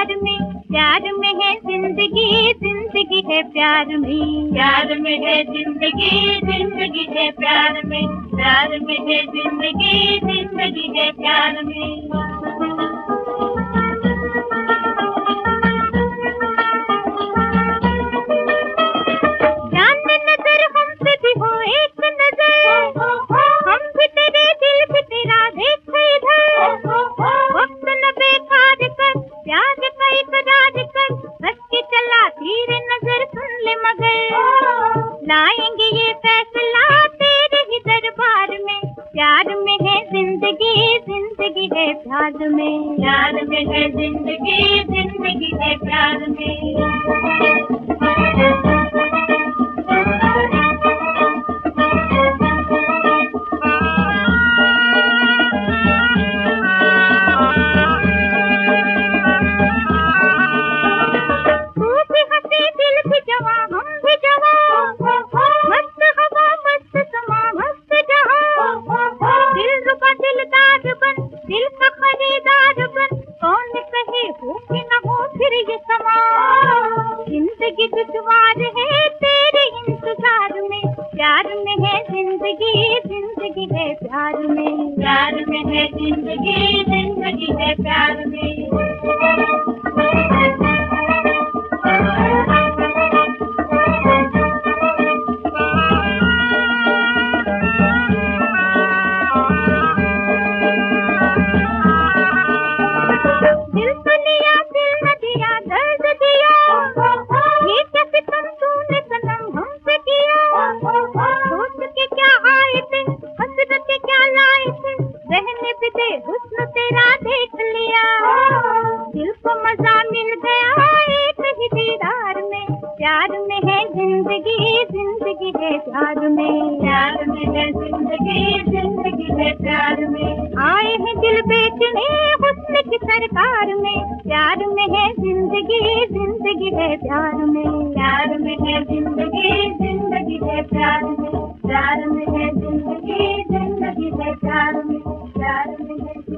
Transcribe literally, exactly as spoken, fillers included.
प्यार में, प्यार में है जिंदगी, जिंदगी है प्यार में, प्यार में है जिंदगी, जिंदगी है प्यार में, प्यार में है जिंदगी, जिंदगी है प्यार में। लाएंगे ये फैसला तेरे ही दरबार में, प्यार में है जिंदगी, जिंदगी है प्यार में, प्यार में है जिंदगी, जिंदगी है प्यार में। दिल का खरीदार बन, कौन कहे हो कि न हो फिर ये समा। जिंदगी दुश्वार है तेरे इंतजार में, प्यार में है जिंदगी, जिंदगी है प्यार में, प्यार में है जिंदगी, जिंदगी है प्यार में। हुस्न तेरा देख लिया, दिल को मजा मिल गया एक ही दीदार में, प्यार में है जिंदगी, जिंदगी है प्यार में, प्यार में है जिंदगी, जिंदगी है प्यार में। आए हैं दिल बेचने हुस्न की सरकार में, प्यार में है जिंदगी, जिंदगी है प्यार में, प्यार में है जिंदगी, जिंदगी है प्यार में, प्यार में है जिंदगी, जिंदगी है प्यार में, प्यार में है।